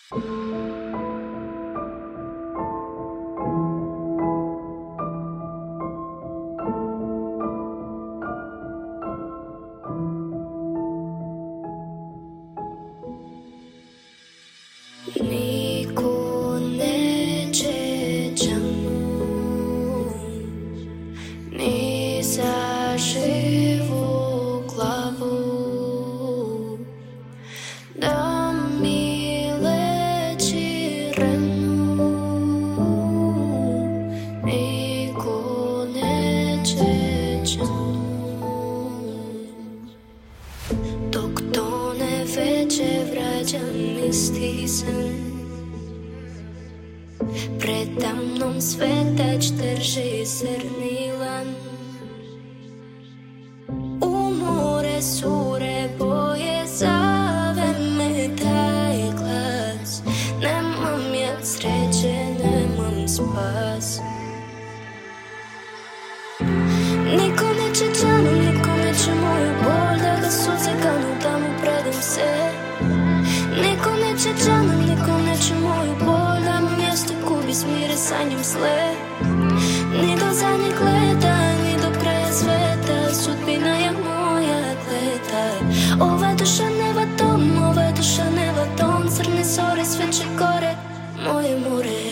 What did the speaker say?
Niko neće džanu ni za živu glavu da mi leći ranu. Niko neće džanu dok tone večer vraćam isti sen. Predamnom svetač drži zrni lan. U more sure boje zave me taj glas. Nemam ja sreće, nemam spas. Niko neće džanu, niko neće moju bol, da ga suze kanu, da mu predam se. Niko neće džanu, niko neće moju bol, da mu mjesto gubi smire sa njim zle. Ni do zadnjeg leta, ni do kraja sveta, sudbina je moja, gledaj. Ova duša neva dom, ova duša neva dom, crne zore, sveće gore, moje more.